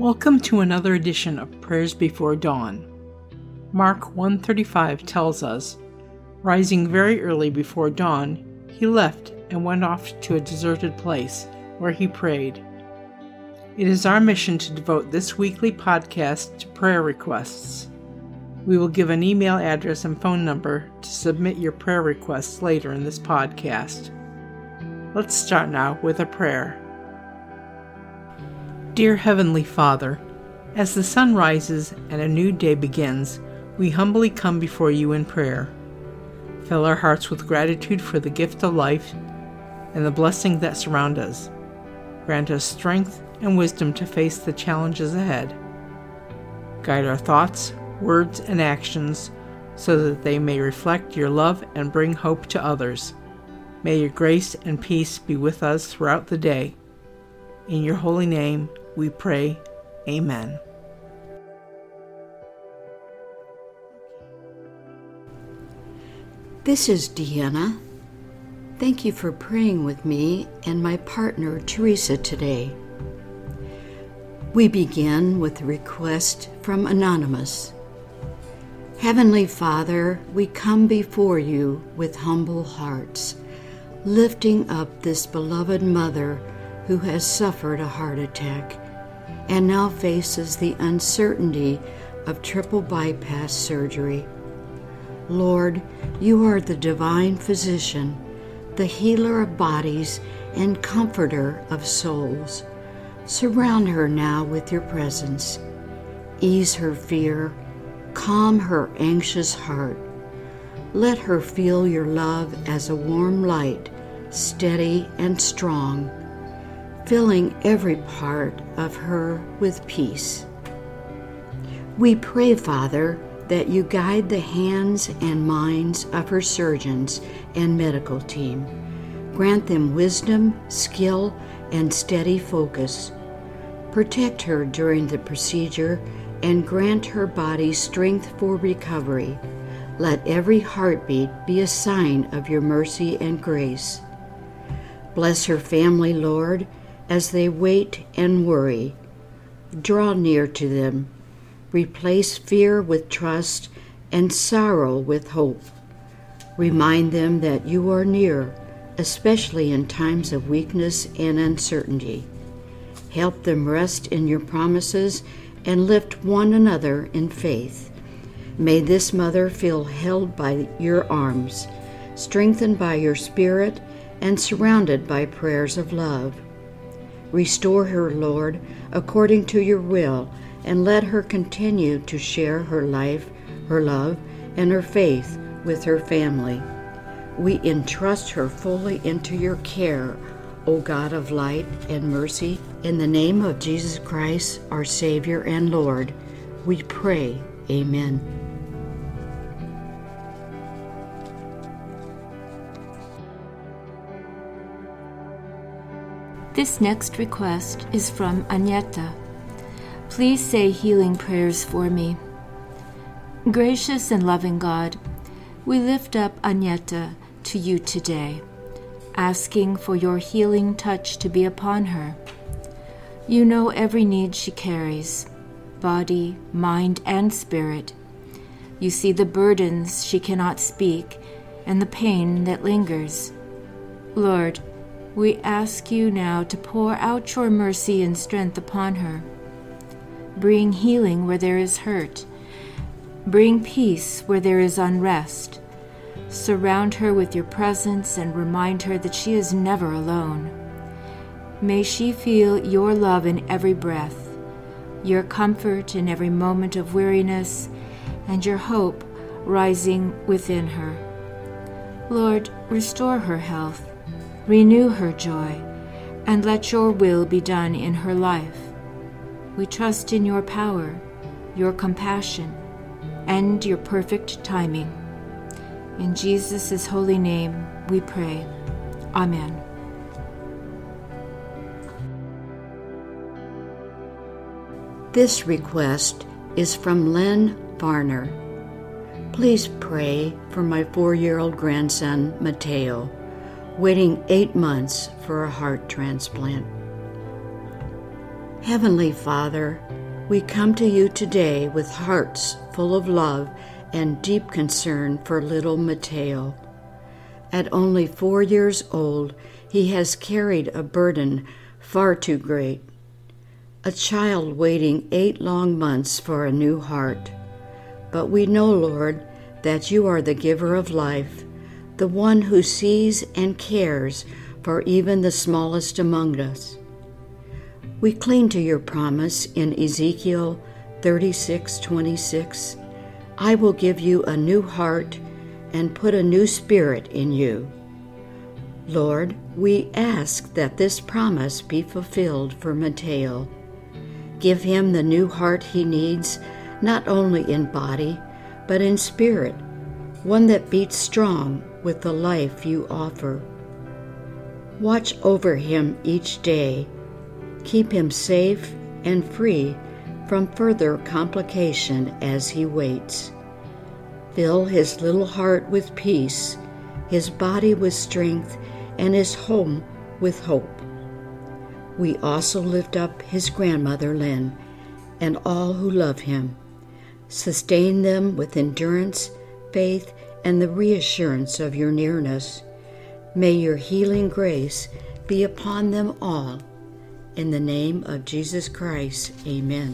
Welcome to another edition of Prayers Before Dawn. Mark 1:35 tells us, "Rising very early before dawn, he left and went off to a deserted place where he prayed." It is our mission to devote this weekly podcast to prayer requests. We will give an email address and phone number to submit your prayer requests later in this podcast. Let's start now with a prayer. Dear Heavenly Father, as the sun rises and a new day begins, we humbly come before you in prayer. Fill our hearts with gratitude for the gift of life and the blessings that surround us. Grant us strength and wisdom to face the challenges ahead. Guide our thoughts, words, and actions so that they may reflect your love and bring hope to others. May your grace and peace be with us throughout the day. In your holy name, we pray. Amen. This is Deanna. Thank you for praying with me and my partner Teresa today. We begin with a request from Anonymous. Heavenly Father, we come before you with humble hearts, lifting up this beloved mother who has suffered a heart attack and now faces the uncertainty of triple bypass surgery. Lord, you are the divine physician, the healer of bodies and comforter of souls. Surround her now with your presence. Ease her fear, calm her anxious heart. Let her feel your love as a warm light, steady and strong, filling every part of her with peace. We pray, Father, that you guide the hands and minds of her surgeons and medical team. Grant them wisdom, skill, and steady focus. Protect her during the procedure and grant her body strength for recovery. Let every heartbeat be a sign of your mercy and grace. Bless her family, Lord, as they wait and worry. Draw near to them. Replace fear with trust and sorrow with hope. Remind them that you are near, especially in times of weakness and uncertainty. Help them rest in your promises and lift one another in faith. May this mother feel held by your arms, strengthened by your Spirit, and surrounded by prayers of love. Restore her, Lord, according to your will, and let her continue to share her life, her love, and her faith with her family. We entrust her fully into your care, O God of light and mercy. In the name of Jesus Christ, our Savior and Lord, we pray. Amen. This next request is from Agneta. Please say healing prayers for me. Gracious and loving God, we lift up Agneta to you today, asking for your healing touch to be upon her. You know every need she carries, body, mind, and spirit. You see the burdens she cannot speak and the pain that lingers. Lord, we ask you now to pour out your mercy and strength upon her. Bring healing where there is hurt. Bring peace where there is unrest. Surround her with your presence and remind her that she is never alone. May she feel your love in every breath, your comfort in every moment of weariness, and your hope rising within her. Lord, restore her health. Renew her joy, and let your will be done in her life. We trust in your power, your compassion, and your perfect timing. In Jesus' holy name we pray. Amen. This request is from Lynn Varner. Please pray for my 4-year-old grandson, Mateo, waiting 8 months for a heart transplant. Heavenly Father, we come to you today with hearts full of love and deep concern for little Mateo. At only 4 years old, he has carried a burden far too great. A child waiting 8 long months for a new heart. But we know, Lord, that you are the giver of life, the one who sees and cares for even the smallest among us. We cling to your promise in Ezekiel 36:26. I will give you a new heart and put a new spirit in you. Lord, we ask that this promise be fulfilled for Mateo. Give him the new heart he needs, not only in body, but in spirit, one that beats strong with the life you offer. Watch over him each day. Keep him safe and free from further complication as he waits. Fill his little heart with peace, his body with strength, and his home with hope. We also lift up his grandmother, Lynn, and all who love him. Sustain them with endurance, faith, and the reassurance of your nearness. May your healing grace be upon them all. In the name of Jesus Christ, amen.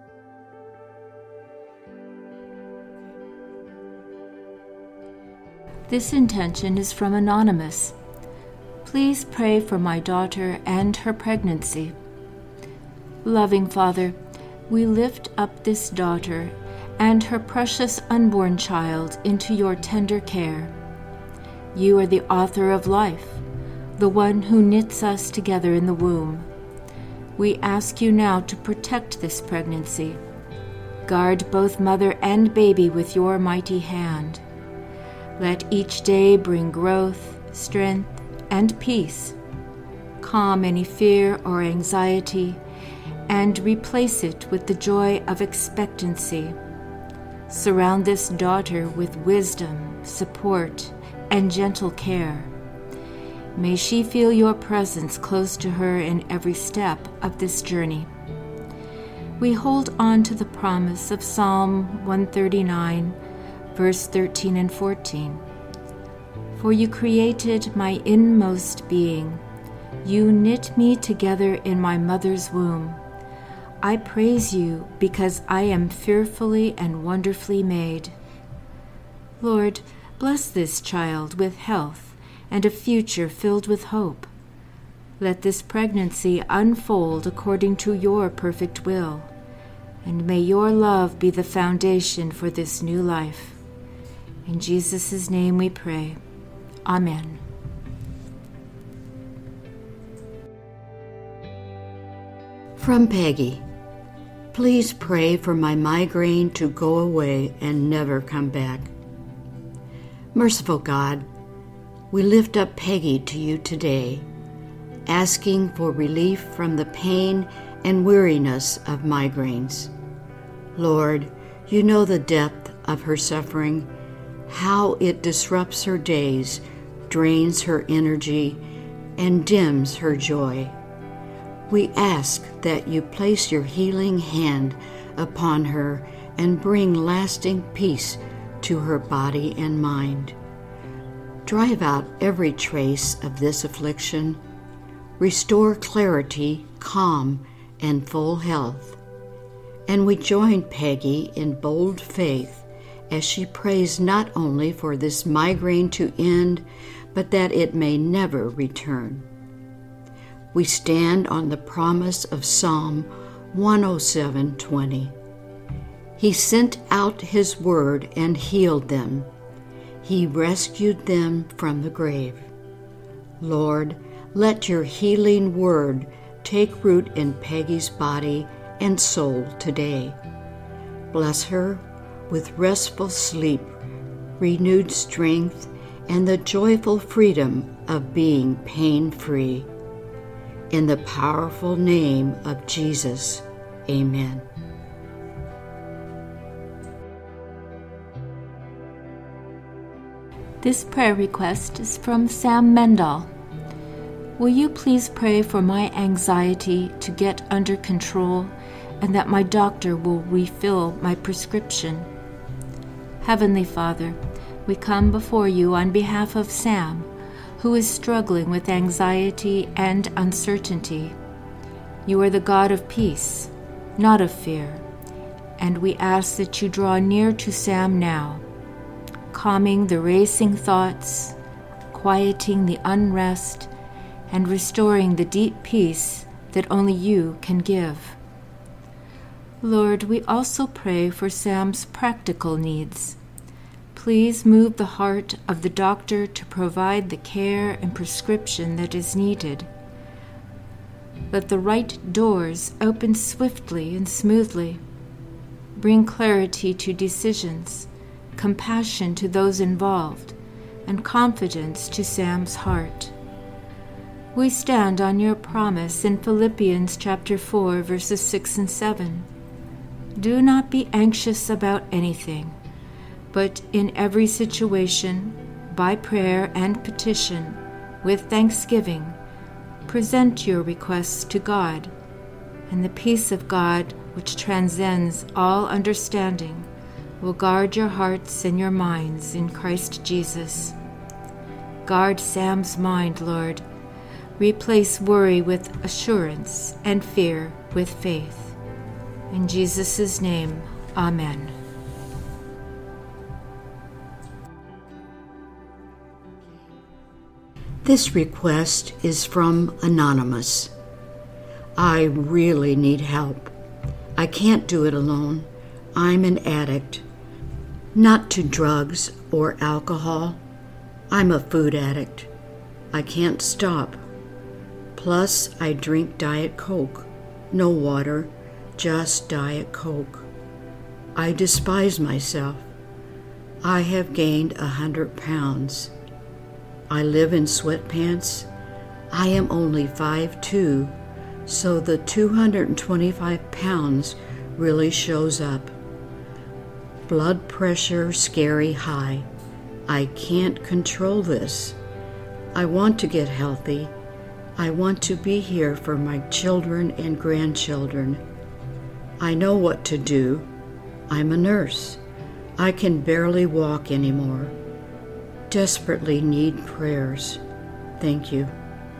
This intention is from Anonymous. Please pray for my daughter and her pregnancy. Loving Father, we lift up this daughter and her precious unborn child into your tender care. You are the author of life, the one who knits us together in the womb. We ask you now to protect this pregnancy. Guard both mother and baby with your mighty hand. Let each day bring growth, strength, and peace. Calm any fear or anxiety, and replace it with the joy of expectancy. Surround this daughter with wisdom, support, and gentle care. May she feel your presence close to her in every step of this journey. We hold on to the promise of Psalm 139, verse 13 and 14. For you created my inmost being. You knit me together in my mother's womb. I praise you because I am fearfully and wonderfully made. Lord, bless this child with health and a future filled with hope. Let this pregnancy unfold according to your perfect will, and may your love be the foundation for this new life. In Jesus' name we pray. Amen. From Peggy. Please pray for my migraine to go away and never come back. Merciful God, we lift up Peggy to you today, asking for relief from the pain and weariness of migraines. Lord, you know the depth of her suffering, how it disrupts her days, drains her energy, and dims her joy. We ask that you place your healing hand upon her and bring lasting peace to her body and mind. Drive out every trace of this affliction. Restore clarity, calm, and full health. And we join Peggy in bold faith as she prays not only for this migraine to end, but that it may never return. We stand on the promise of Psalm 107:20. He sent out his word and healed them. He rescued them from the grave. Lord, let your healing word take root in Peggy's body and soul today. Bless her with restful sleep, renewed strength, and the joyful freedom of being pain-free. In the powerful name of Jesus, amen. This prayer request is from Sam Mendel. Will you please pray for my anxiety to get under control and that my doctor will refill my prescription? Heavenly Father, we come before you on behalf of Sam, who is struggling with anxiety and uncertainty. You are the God of peace, not of fear, and we ask that you draw near to Sam now, calming the racing thoughts, quieting the unrest, and restoring the deep peace that only you can give. Lord, we also pray for Sam's practical needs. Please move the heart of the doctor to provide the care and prescription that is needed. Let the right doors open swiftly and smoothly. Bring clarity to decisions, compassion to those involved, and confidence to Sam's heart. We stand on your promise in Philippians chapter 4, verses 6 and 7. Do not be anxious about anything, but in every situation, by prayer and petition, with thanksgiving, present your requests to God, and the peace of God, which transcends all understanding, will guard your hearts and your minds in Christ Jesus. Guard Sam's mind, Lord. Replace worry with assurance and fear with faith. In Jesus' name, Amen. This request is from Anonymous. I really need help. I can't do it alone. I'm an addict. Not to drugs or alcohol. I'm a food addict. I can't stop. Plus, I drink Diet Coke. No water, just Diet Coke. I despise myself. I have gained 100 pounds. I live in sweatpants. I am only 5'2", so the 225 pounds really shows up. Blood pressure scary high. I can't control this. I want to get healthy. I want to be here for my children and grandchildren. I know what to do. I'm a nurse. I can barely walk anymore. Desperately need prayers. Thank you.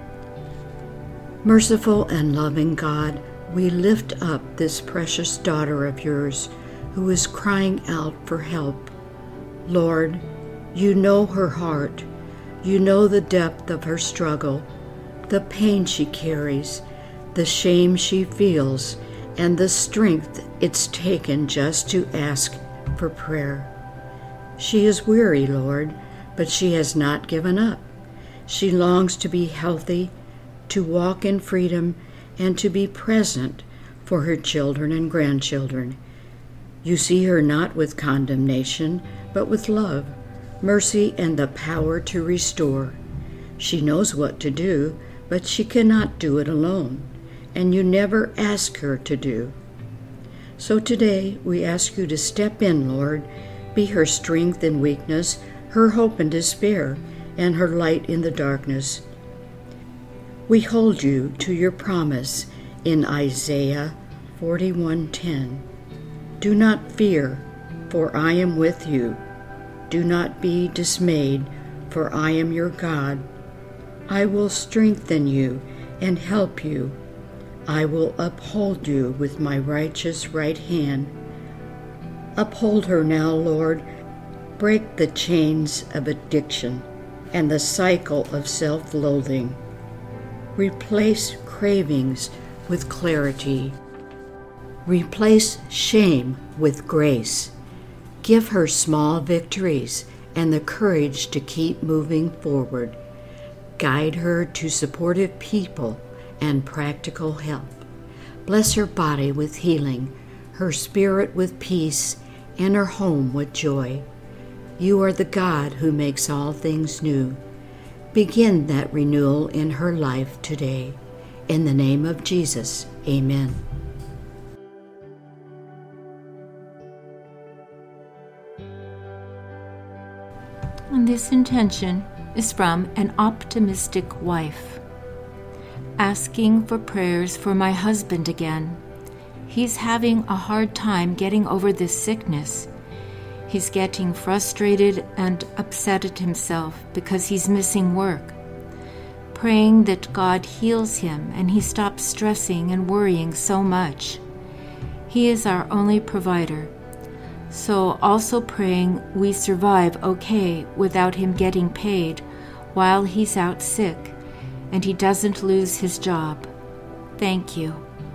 Merciful and loving God, we lift up this precious daughter of yours who is crying out for help. Lord, you know her heart. You know the depth of her struggle, the pain she carries, the shame she feels, and the strength it's taken just to ask for prayer. She is weary, Lord, but she has not given up. She longs to be healthy, to walk in freedom, and to be present for her children and grandchildren. You see her not with condemnation, but with love, mercy, and the power to restore. She knows what to do, but she cannot do it alone, and you never ask her to do. So today we ask you to step in, Lord, be her strength in weakness, her hope in despair, and her light in the darkness. We hold you to your promise in Isaiah 41:10. Do not fear, for I am with you. Do not be dismayed, for I am your God. I will strengthen you and help you. I will uphold you with my righteous right hand. Uphold her now, Lord. Break the chains of addiction and the cycle of self-loathing. Replace cravings with clarity. Replace shame with grace. Give her small victories and the courage to keep moving forward. Guide her to supportive people and practical help. Bless her body with healing, her spirit with peace, and her home with joy. You are the God who makes all things new. Begin that renewal in her life today. In the name of Jesus, amen. And this intention is from an optimistic wife. asking for prayers for my husband again. He's having a hard time getting over this sickness. He's getting frustrated and upset at himself because he's missing work. Praying that God heals him and he stops stressing and worrying so much. He is our only provider. So also praying we survive okay without him getting paid while he's out sick and he doesn't lose his job. Thank you.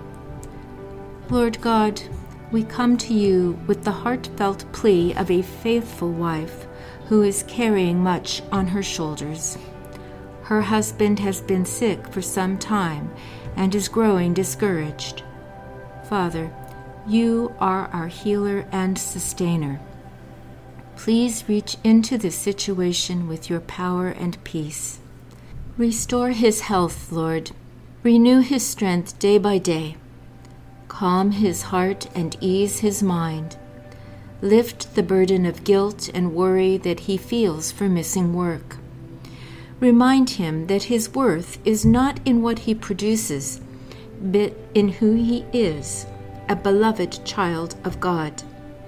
Lord God, we come to you with the heartfelt plea of a faithful wife who is carrying much on her shoulders. Her husband has been sick for some time and is growing discouraged. Father, you are our healer and sustainer. Please reach into this situation with your power and peace. Restore his health, Lord. Renew his strength day by day. Calm his heart and ease his mind. Lift the burden of guilt and worry that he feels for missing work. Remind him that his worth is not in what he produces, but in who he is, a beloved child of God.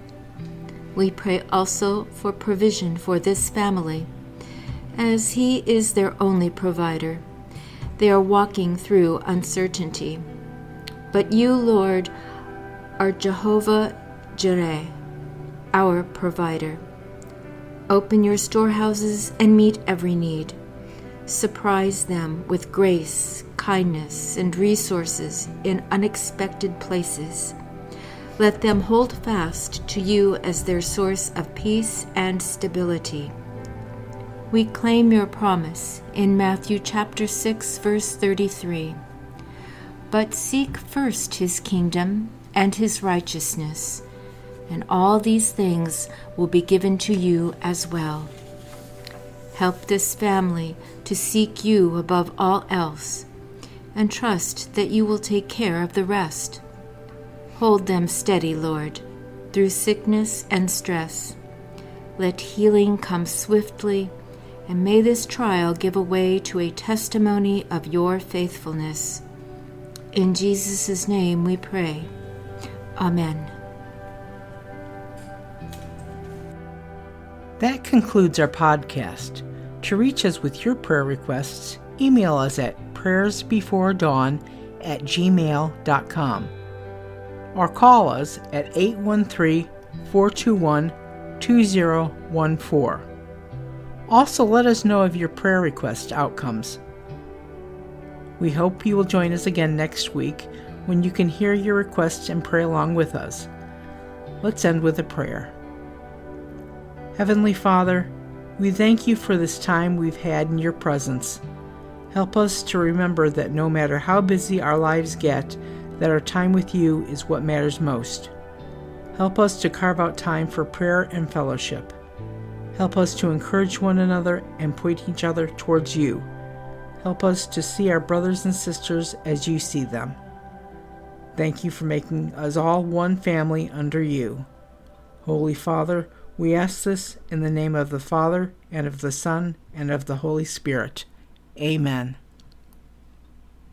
We pray also for provision for this family, as he is their only provider. They are walking through uncertainty. But you, Lord, are Jehovah Jireh, our provider. Open your storehouses and meet every need. Surprise them with grace, kindness, and resources in unexpected places. Let them hold fast to you as their source of peace and stability. We claim your promise in Matthew chapter 6, verse 33. But seek first his kingdom and his righteousness, and all these things will be given to you as well. Help this family to seek you above all else, and trust that you will take care of the rest. Hold them steady, Lord, through sickness and stress. Let healing come swiftly, and may this trial give way to a testimony of your faithfulness. In Jesus' name we pray. Amen. That concludes our podcast. To reach us with your prayer requests, email us at prayersbeforedawn@gmail.com or call us at 813-421-2014. Also, let us know of your prayer request outcomes. We hope you will join us again next week when you can hear your requests and pray along with us. Let's end with a prayer. Heavenly Father, we thank you for this time we've had in your presence. Help us to remember that no matter how busy our lives get, that our time with you is what matters most. Help us to carve out time for prayer and fellowship. Help us to encourage one another and point each other towards you. Help us to see our brothers and sisters as you see them. Thank you for making us all one family under you. Holy Father, we ask this in the name of the Father, and of the Son, and of the Holy Spirit. Amen.